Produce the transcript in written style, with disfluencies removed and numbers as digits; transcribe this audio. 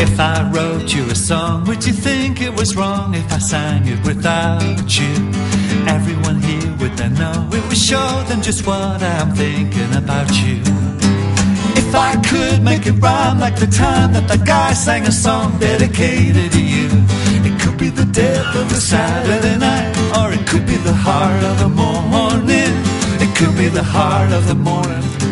If I wrote you a song, would you think it was wrong if I sang it without you? Everyone here would then know it would show them just what I'm thinking about you. If I could make it rhyme like the time that the guy sang a song dedicated to you, it could be the death of a Saturday night, or it could be the heart of the morning. It could be the heart of the morning.